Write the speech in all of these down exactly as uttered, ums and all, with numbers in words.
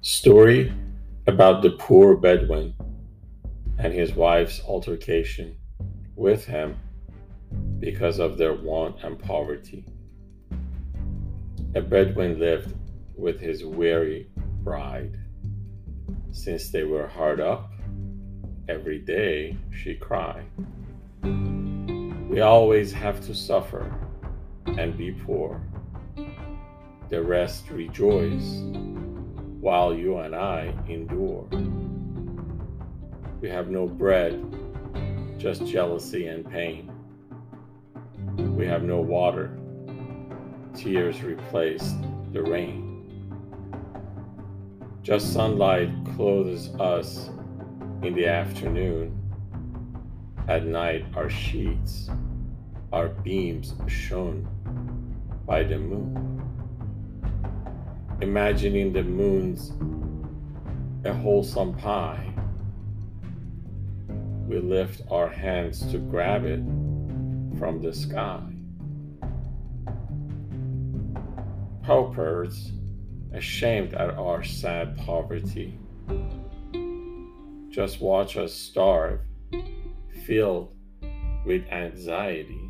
Story about the poor Bedouin and his wife's altercation with him because of their want and poverty. A Bedouin lived with his weary bride. Since they were hard up, every day she cried. We always have to suffer and be poor. The rest rejoice while you and I endure. We have no bread, just jealousy and pain. We have no water, tears replaced the rain. Just sunlight clothes us in the afternoon. At night, our sheets, our beams shone by the moon. Imagining the moon's a wholesome pie, we lift our hands to grab it from the sky. Paupers, ashamed at our sad poverty, just watch us starve, filled with anxiety.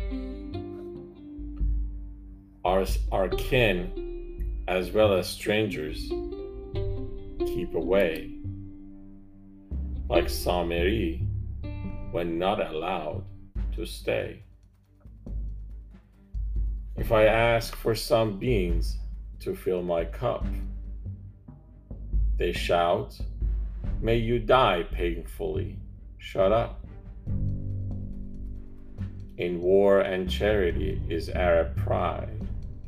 Our, our kin, as well as strangers, keep away, like Samiri when not allowed to stay. If I ask for some beans to fill my cup, they shout, "May you die painfully, shut up." In war and charity is Arab pride.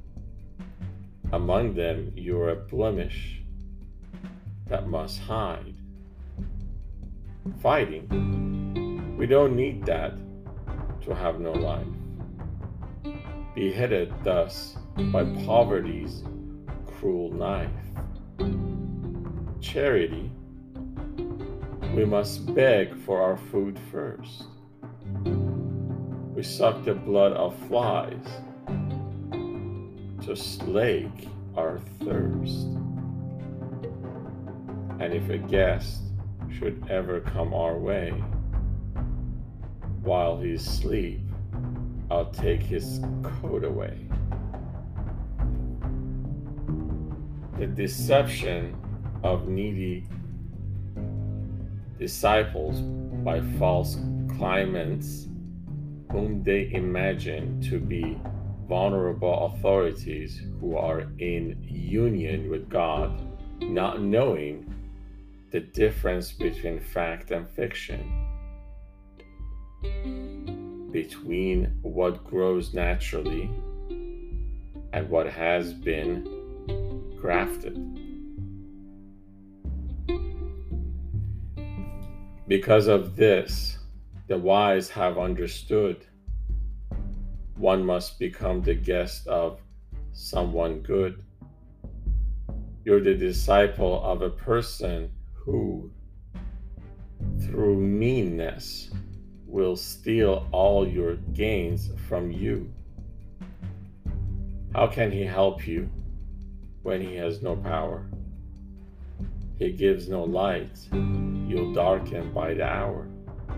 Among them you're a blemish that must hide. Fighting, we don't need that to have no life. Beheaded thus by poverty's cruel knife. Charity, we must beg for our food first. We suck the blood of flies to slake our thirst. And if a guest should ever come our way, while he's asleep, I'll take his coat away. The deception of needy disciples by false claimants whom they imagine to be vulnerable authorities who are in union with God, not knowing the difference between fact and fiction, between what grows naturally and what has been grafted. Because of this, the wise have understood one must become the guest of someone good. You're the disciple of a person who, through meanness, will steal all your gains from you. How can he help you when he has no power? He gives no light, you'll darken by the hour.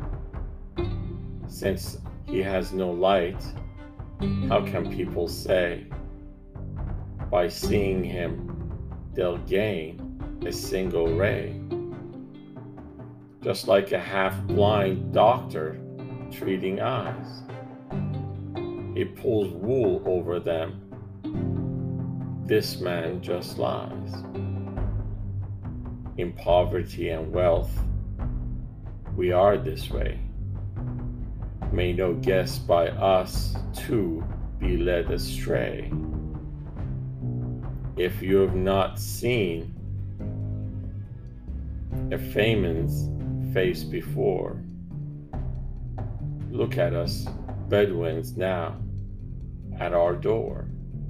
Since he has no light, how can people say, by seeing him, they'll gain a single ray? Just like a half-blind doctor treating eyes. He pulls wool over them. This man just lies. In poverty and wealth, we are this way. May no guest by us too be led astray. If you have not seen a famous face before, look at us Bedouins now at our door.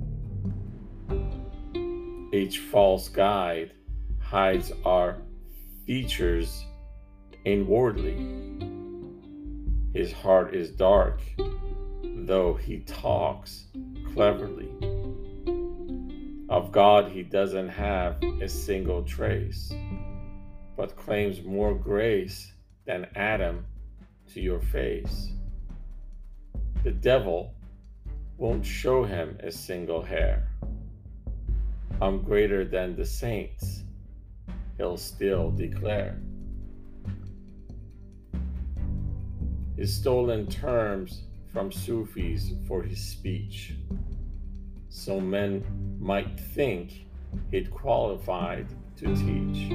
Each false guide hides our features inwardly. His heart is dark, though he talks cleverly. Of God he doesn't have a single trace, but claims more grace than Adam to your face. The devil won't show him a single hair. I'm greater than the saints, he'll still declare. He's stolen terms from Sufis for his speech, so men might think he'd qualified to teach.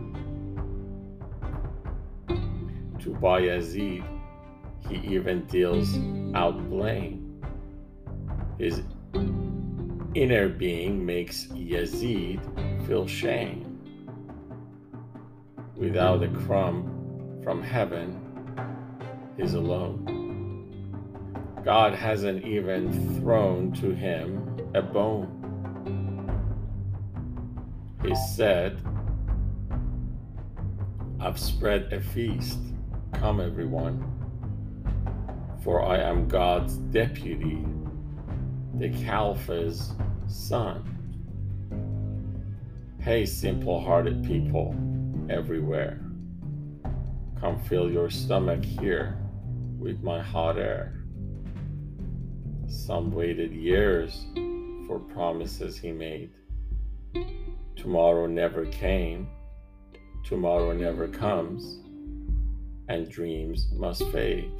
To Bayezid, he even deals out blame. His inner being makes Yazid feel shame. Without a crumb from heaven, he's alone. God hasn't even thrown to him a bone. He said, I've spread a feast, come everyone, for I am God's deputy, the Caliph's son. Hey, simple-hearted people everywhere, come fill your stomach here with my hot air. Some waited years for promises he made. Tomorrow never came, tomorrow never comes, and dreams must fade.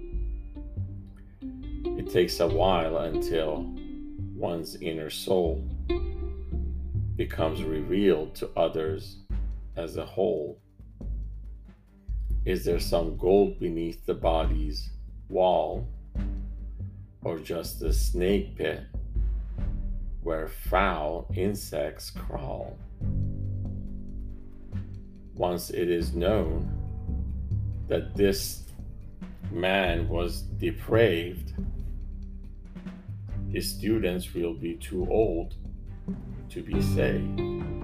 It takes a while until one's inner soul becomes revealed to others as a whole. Is there some gold beneath the body's wall, or just a snake pit where foul insects crawl? Once it is known that this man was depraved, his students will be too old to be saved.